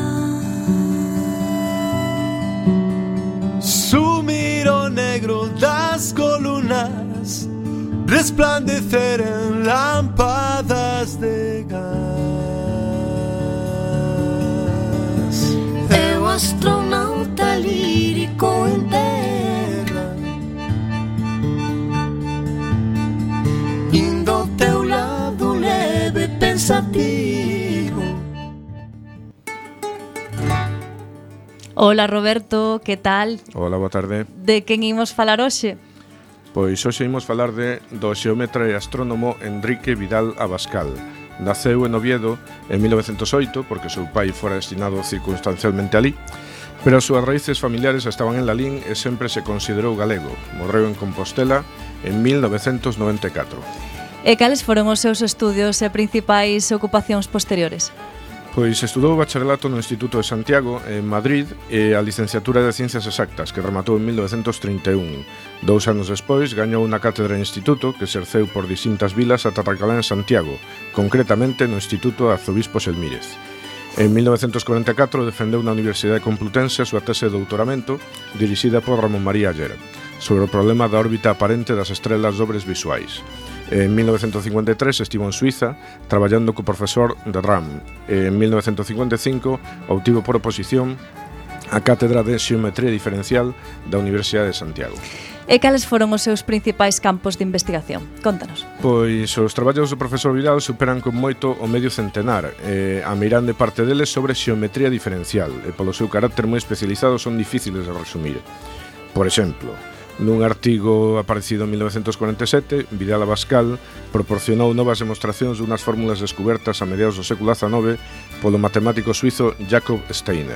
sumir o negro das columnas, resplandecer en lámpadas de gas. Eu astronauta lírico en terra, indo ao teu lado leve pensativo. Hola Roberto, que tal? Hola, boa tarde. De quen imos falar hoxe? Pois hoxe imos falar de do xeómetra e astrónomo Enrique Vidal Abascal. Naceu en Oviedo en mil novecentos oito porque seu pai fora destinado circunstancialmente alí, pero as súas raíces familiares estaban en Lalín e sempre se considerou galego. Morreu en Compostela en mil novecentos noventa e catro. E cales foron os seus estudios e principais ocupacións posteriores? Pois estudou o bacharelato no Instituto de Santiago, en Madrid, e a licenciatura de Ciencias Exactas, que rematou en mil novecentos trinta e un. Dous anos despois, gañou unha cátedra en instituto que exerceu por distintas vilas ata Tracalá en Santiago, concretamente no Instituto Arzobispo Selmírez. En mil novecentos corenta e catro defendeu na Universidade Complutense a súa tese de doutoramento, dirixida por Ramón María Aller, sobre o problema da órbita aparente das estrelas dobres visuais. En mil novecentos cincuenta e tres estivo en Suiza traballando co profesor de R A M. En mil novecentos cincuenta e cinco obtivo por oposición a cátedra de Xeometría Diferencial da Universidade de Santiago. E cales foron os seus principais campos de investigación? Contanos. Pois os traballos do profesor Vidal superan con moito o medio centenar, e a meirande parte deles sobre xeometría diferencial, e polo seu carácter moi especializado son difíciles de resumir. Por exemplo, nun artigo aparecido en mil novecentos corenta e sete, Vidal Abascal proporcionou novas demostracións dunhas fórmulas descubertas a mediados do século dezanove polo matemático suizo Jakob Steiner.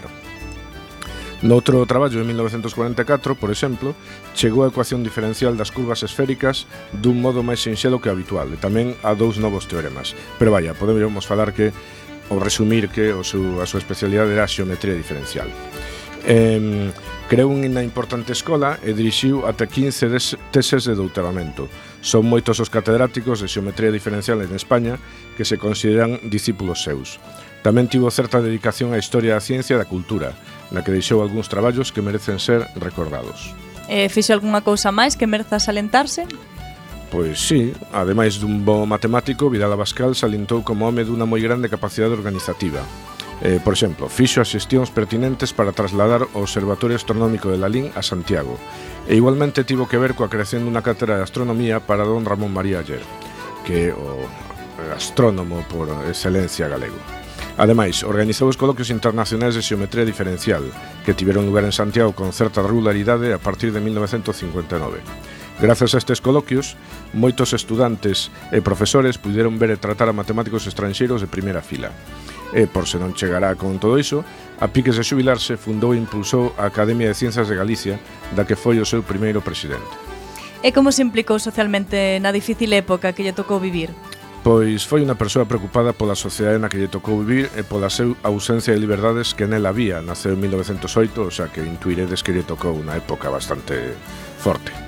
Noutro traballo en mil novecentos corenta e catro, por exemplo, chegou a ecuación diferencial das curvas esféricas dun modo máis sinxelo que habitual, e tamén a dous novos teoremas. Pero vaya, podemos falar que, ou resumir que o seu, a súa especialidade era a xeometría diferencial. Eh, creou unha importante escola e dirixiu ata quince teses de doutoramento. Son moitos os catedráticos de xeometría diferencial en España que se consideran discípulos seus. Tamén tivo certa dedicación á historia da ciencia e da cultura, na que deixou algúns traballos que merecen ser recordados. E fixo algunha cousa máis que mereza salientarse? Pois sí, ademais dun bo matemático, Vidal Abascal salientou como home dunha moi grande capacidade organizativa. Eh, por exemplo, fixo as xestións pertinentes para trasladar o Observatorio Astronómico de Lalín a Santiago, e igualmente tivo que ver coa creación dunha cátedra de astronomía para don Ramón María Aller, que é o astrónomo por excelencia galego. Ademais, organizou os coloquios internacionais de xeometría diferencial, que tiveron lugar en Santiago con certa regularidade a partir de mil novecentos cincuenta e nove. Grazas a estes coloquios, moitos estudantes e profesores puderon ver e tratar a matemáticos estranxeiros de primeira fila. E, por se non chegará con todo iso, a piques de xubilarse, fundou e impulsou a Academia de Ciencias de Galicia, da que foi o seu primeiro presidente. E como se implicou socialmente na difícil época que lle tocou vivir? Pois foi unha persoa preocupada pola sociedade na que lle tocou vivir e pola seu ausencia de liberdades que nela había. Naceu en mil novecentos oito, o xa que intuiredes que lle tocou unha época bastante forte.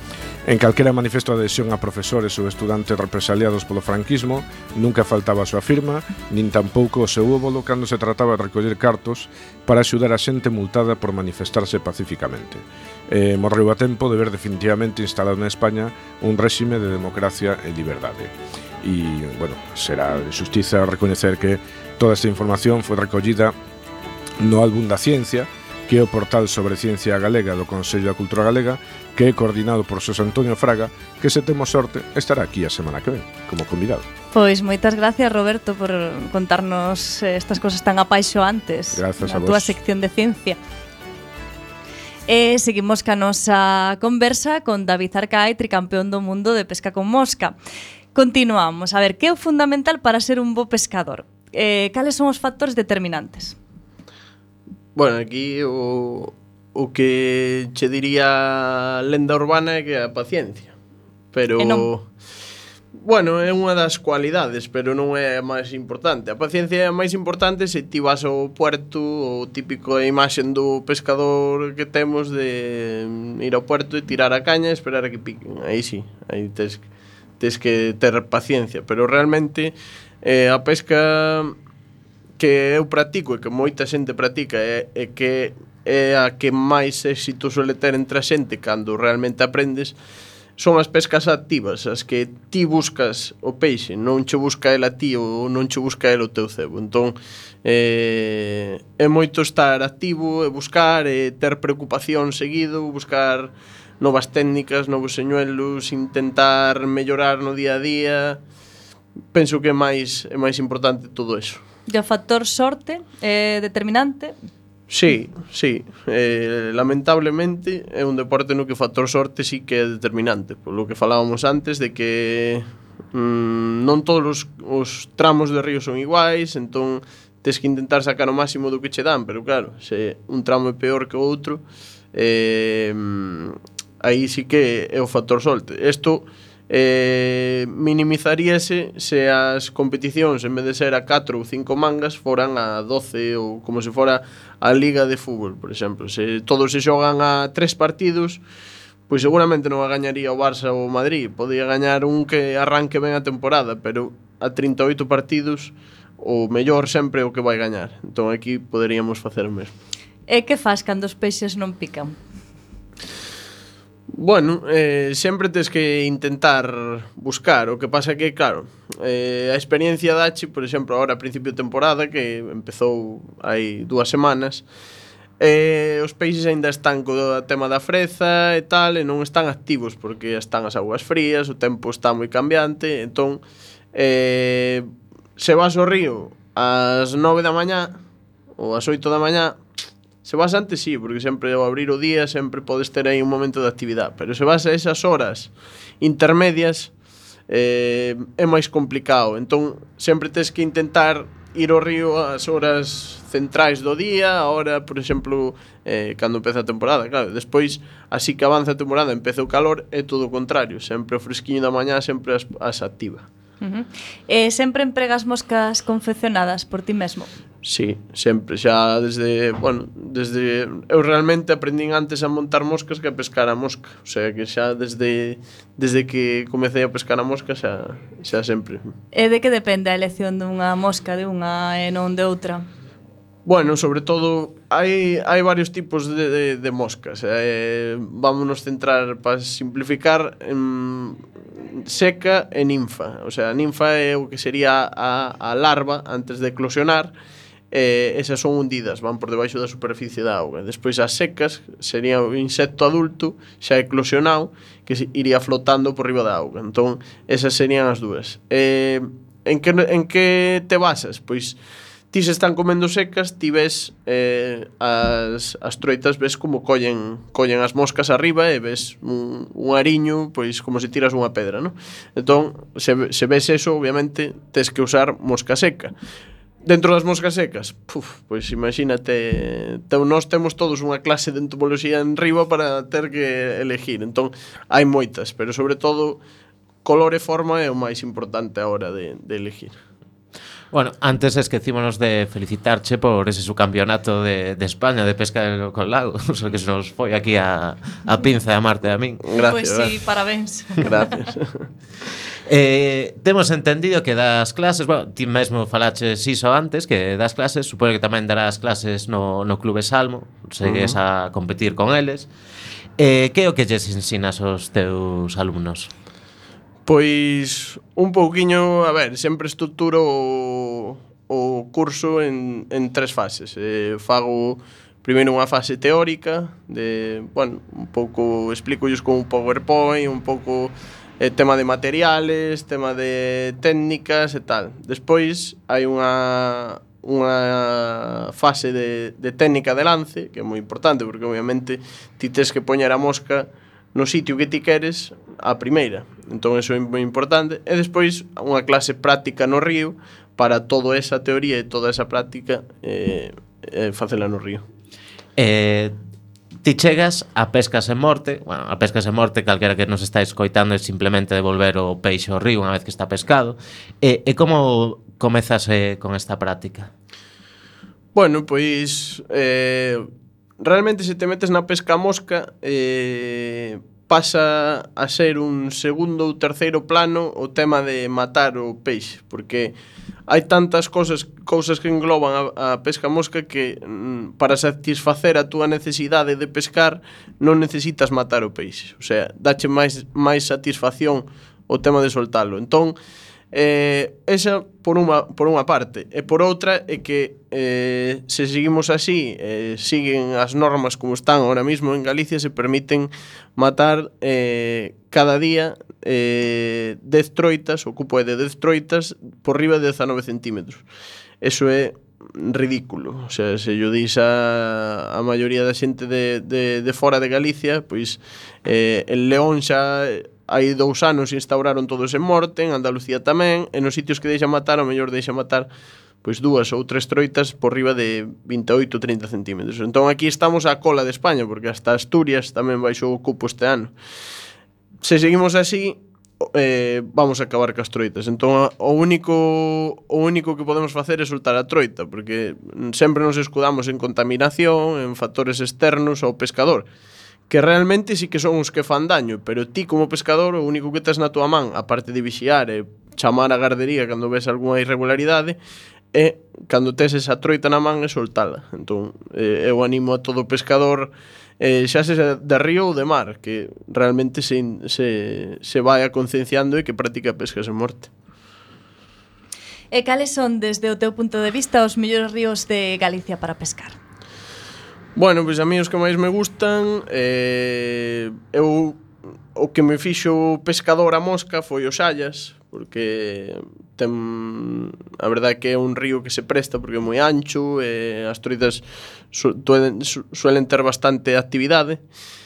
En calquera manifesto de adhesión a profesores ou estudantes represaliados polo franquismo nunca faltaba a súa firma, nin tampouco o seu óbolo cando se trataba de recoller cartos para axudar a xente multada por manifestarse pacíficamente. Eh, morreu a tempo de ver definitivamente instalado na España un réxime de democracia e liberdade. E, bueno, será de xustiza recoñecer que toda esta información foi recollida no Álbum da Ciencia, que é o portal sobre ciencia galega do Consello da Cultura Galega, que é coordinado por Xosé Antonio Fraga, que se temos sorte estará aquí a semana que ven, como convidado. Pois moitas gracias, Roberto, por contarnos estas cosas tan apaixoantes Gracias na a vos. túa sección de ciencia. E seguimos ca nosa conversa con David Arcai, tricampeón do mundo de pesca con mosca. Continuamos. A ver, que é o fundamental para ser un bo pescador? Eh, cales son os factores determinantes? Bueno, aquí o, o que che diría lenda urbana é que é a paciencia. Pero, E non. bueno, é unha das cualidades, pero non é a máis importante. A paciencia é a máis importante se ti vas ao puerto, o típico a imaxen do pescador que temos de ir ao puerto e tirar a caña e esperar a que piquen. Aí sí, aí tes, tes que ter paciencia. Pero realmente eh, a pesca que eu practico e que moita xente practica é, é que é a que máis éxito suele ter entre a xente cando realmente aprendes, son as pescas activas, as que ti buscas o peixe, non che busca el a ti ou non che busca el o teu cebo. Entón, eh, é moito estar activo e buscar e ter preocupación seguido, buscar novas técnicas, novos señuelos, intentar mellorar no día a día. Penso que é máis, é máis importante todo eso. E o factor sorte é determinante? Sí, sí. Eh, lamentablemente é un deporte no que o factor sorte sí que é determinante. Polo que falábamos antes de que mm, non todos os, os tramos de río son iguais, entón tes que intentar sacar o máximo do que che dan, pero claro, se un tramo é peor que o outro, eh, aí sí que é o factor sorte. Isto eh, minimizaríase se as competicións en vez de ser a catro ou cinco mangas foran a doce ou como se fora a liga de fútbol, por exemplo. Se todos se xogan a tres partidos, pois seguramente non a gañaría o Barça ou o Madrid. Podía gañar un que arranque ben a temporada, pero a trinta e oito partidos o mellor sempre é o que vai gañar. Entón aquí poderíamos facer o mesmo. E que faz cando os peixes non pican? Bueno, eh, sempre tes que intentar buscar. O que pasa que, claro, eh, a experiencia dache, por exemplo, agora a principio de temporada, que empezou hai dúas semanas, eh, os peixes aínda están co tema da freza e tal, e non están activos porque están as augas frías, o tempo está moi cambiante. Entón, eh, se vas ao río ás nove da mañá ou ás oito da mañá, se vas antes sí, porque sempre ao abrir o día sempre podes ter aí un momento de actividade, pero se vas a esas horas intermedias eh, é máis complicado. Entón sempre tes que intentar ir ao río ás horas centrais do día, ahora, por exemplo, eh, cando empeza a temporada, claro, despois, así que avanza a temporada, empeza o calor, é todo o contrario, sempre o fresquiño da mañá sempre as, as activa. Uh-huh. E sempre empregas moscas confeccionadas por ti mesmo? Sí, sempre, xa desde, bueno, desde eu realmente aprendín antes a montar moscas que a pescar a mosca, o sea que xa desde desde que comecei a pescar a mosca xa xa sempre. E de que depende a elección dunha mosca de unha e non de outra? Bueno, sobre todo hai hai varios tipos de de, de moscas. Eh, vámonos centrar para simplificar en seca e ninfa. O sea, a ninfa é o que sería a a larva antes de eclosionar. Eh, esas son hundidas, van por debaixo da superficie da auga. Despois as secas sería o insecto adulto xa eclosionado que iría flotando por riba da auga. Entón, esas serían as dúas. Eh, en que en que te basas? Pois ti se están comendo secas, ti ves eh, as, as troitas, ves como collen, collen as moscas arriba e ves un, un ariño, pois como se tiras unha pedra, ¿no? Entón, se, se ves eso, obviamente, tes que usar mosca seca. Dentro das moscas secas, puf, pois imagínate, te, nós temos todos unha clase de entomoloxía en riba para ter que elegir. Entón, hai moitas, pero sobre todo color e forma é o máis importante a hora de, de elegir. Bueno, antes esquecímonos de felicitarche por ese subcampeonato de, de España de pesca con lago, o sea, que se nos foi aquí a, a pinza a Marte e a min. Gracias. Pois sí, parabéns. Gracias. Eh, temos entendido que das clases, bueno, ti mesmo falaches iso antes, que das clases, supoño que tamén darás clases no, no Clube Salmo, segues uh -huh. a competir con eles. Eh, que é o que lles ensinas aos teus alumnos? Pois un pouquiño, a ver, sempre estruturo o, o curso en, en tres fases. Eh, fago primeiro unha fase teórica, de, bueno, un pouco, explicollos con un PowerPoint, un pouco eh, tema de materiales, tema de técnicas e tal. Despois hai unha, unha fase de, de técnica de lance, que é moi importante, porque obviamente ti tes que poñer a mosca no sitio que ti queres a primeira. Entón eso é moi importante. E despois unha clase práctica no río para toda esa teoría e toda esa práctica eh, eh, facela no río. Eh, ti chegas a pesca sen morte. Bueno, a pesca sen morte, calquera que nos está escoitando, é simplemente devolver o peixe ao río unha vez que está pescado. E, e como comezas eh, con esta práctica? Bueno, pois eh, realmente se te metes na pesca a mosca eh, pasa a ser un segundo ou terceiro plano o tema de matar o peixe, porque hai tantas cousas, cousas que engloban a, a pesca a mosca que mm, para satisfacer a túa necesidade de pescar non necesitas matar o peixe, o sea, dache máis, máis satisfacción o tema de soltalo. Entón, Eh, esa por unha, por unha parte, e por outra é que eh, se seguimos así, eh, siguen as normas como están ahora mismo en Galicia, se permiten matar eh, cada día eh, dez troitas, o cupo é de dez troitas por riba de dezanove centímetros. Eso é ridículo, o sea, se yo dis a, a maioría da xente de, de, de fora de Galicia, pois eh, en León xa hai dous anos instauraron todos en morte, en Andalucía tamén, e nos sitios que deixa matar, ao mellor deixa matar pois dúas ou tres troitas por riba de vinte e oito a trinta centímetros. Entón aquí estamos á cola de España, porque hasta Asturias tamén baixou o cupo este ano. Se seguimos así, eh, vamos a acabar cas troitas. Entón o único o único que podemos facer é soltar a troita, porque sempre nos escudamos en contaminación, en factores externos ao pescador, que realmente sí que son os que fan daño, pero ti como pescador o único que tes na tua man, aparte de vixiar e chamar a gardería cando ves algunha irregularidade, é cando tes esa troita na man é soltala. Entón, eh, eu animo a todo pescador, eh, xa se de río ou de mar, que realmente se, se, se vai a concienciando e que practica pesca sen morte. E cales son, desde o teu punto de vista, os mellores ríos de Galicia para pescar? Bueno, pois a mí os que máis me gustan, eh, eu o que me fixo pescador a mosca foi os Xallas, porque ten, a verdade que é un río que se presta porque é moi ancho, e as troitas su, tuelen, su, suelen ter bastante actividade.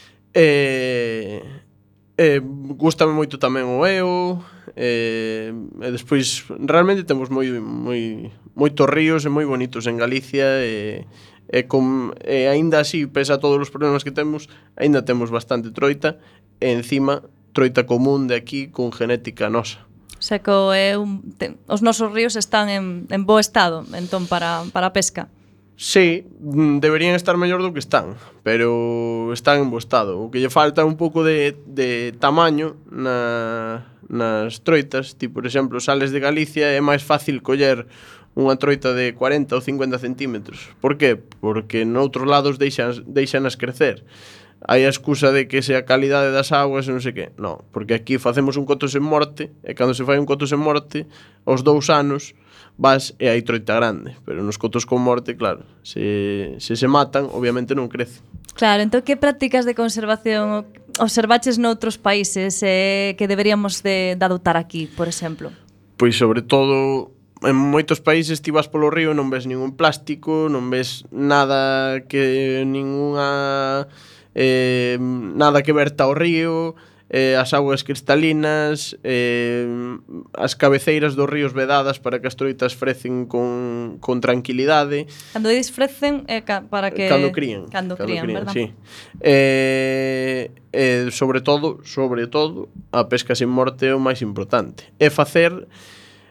E, e gústame moito tamén o Eo, e, e despois realmente temos moi moi moitos ríos e moi bonitos en Galicia, e E, con, e aínda así, pese a todos os problemas que temos, aínda temos bastante troita, e encima troita común de aquí con genética nosa. O sea, que é un, te, os nosos ríos están en, en bo estado, entón, para, para a pesca. Sí, deberían estar mellor do que están, pero están en bo estado. O que lle falta un pouco de, de tamaño na, nas troitas. Ti, por exemplo, sales de Galicia, é máis fácil coller unha troita de cuarenta ou cincuenta centímetros. Por que? Porque noutros lados deixan, deixanas crecer. Hai a excusa de que se a calidade das aguas e non sei que. Non, porque aquí facemos un coto sen morte, e cando se fai un coto sen morte, aos dous anos vas e hai troita grande. Pero nos cotos con morte, claro, se se, se matan, obviamente non crece. Claro, entón que prácticas de conservación observaches noutros países eh, que deberíamos de, de adoptar aquí, por exemplo? Pois sobre todo, en moitos países ti vas polo río e non ves ningún plástico, non ves nada que ningunha eh, nada que verta ao río, eh, as augas cristalinas, eh, as cabeceiras dos ríos vedadas para que as troitas frecen con, con tranquilidade. Cando dis frecen é ca, para que cando crían, cando, cando crían, crían, verdad? sí. Eh, eh, sobre todo, sobre todo, a pesca sen morte é o máis importante. É facer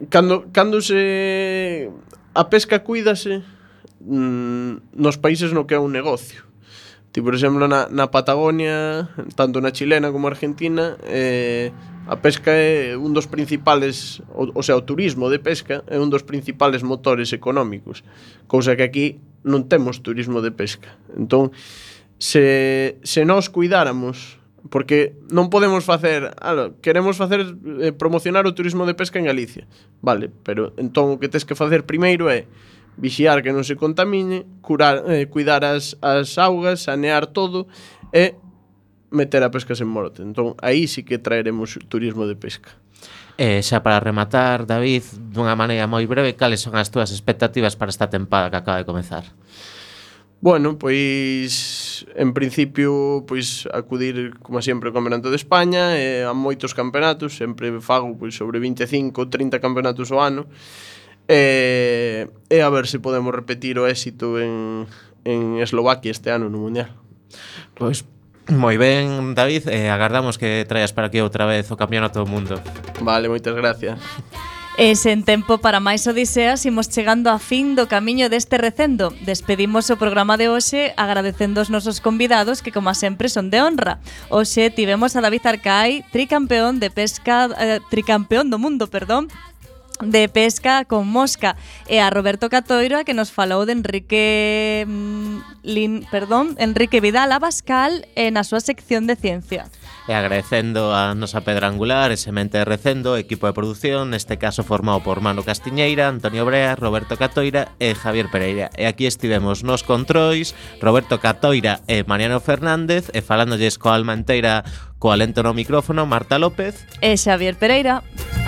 cando, cando se... A pesca cuídase mm, nos países no que é un negocio. Ti, por exemplo, na, na Patagonia, tanto na chilena como argentina, eh, a pesca é un dos principales, o, o sea, o turismo de pesca é un dos principales motores económicos, cousa que aquí non temos turismo de pesca. Entón, se, se nós cuidáramos, porque non podemos facer, alo, queremos facer eh, promocionar o turismo de pesca en Galicia, vale, pero entón o que tes que facer primeiro é vixiar que non se contamine, curar, eh, cuidar as, as augas, sanear todo e meter a pesca sen morte. Entón, aí sí que traeremos turismo de pesca. E xa para rematar, David, dunha maneira moi breve, cales son as túas expectativas para esta tempada que acaba de comezar? Bueno, pois en principio pois acudir como sempre ao Campeonato de España e a moitos campeonatos, sempre fago pois sobre vinte e cinco, trinta campeonatos ao ano. E, e a ver se podemos repetir o éxito en, en Eslovaquia este ano no Mundial. Pois moi ben, David, e agardamos que traías para aquí outra vez o Campeonato do Mundo. Vale, moitas gracias. E sen tempo para máis odiseas, imos chegando a fin do camiño deste recendo. Despedimos o programa de hoxe agradecendo os nosos convidados que, como sempre, son de honra. Hoxe tivemos a David Arcai, tricampeón de pesca, eh, tricampeón do mundo, perdón, de pesca con mosca, e a Roberto Catoira, que nos falou de Enrique mm, Lin, perdón, Enrique Vidal Abascal e na súa sección de ciencia. E agradecendo a nosa pedra angular e semente de recendo, equipo de produción, neste caso formado por Manu Castiñeira, Antonio Brea, Roberto Catoira e Javier Pereira. E aquí estivemos nos controis, Roberto Catoira e Mariano Fernández, e falándolles coa alma enteira, co alento no micrófono, Marta López e Xavier Pereira.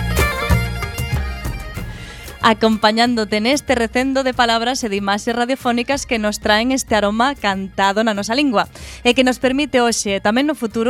Acompañándote neste recendo de palabras e de imaxes radiofónicas que nos traen este aroma cantado na nosa lingua e que nos permite hoxe, tamén no futuro,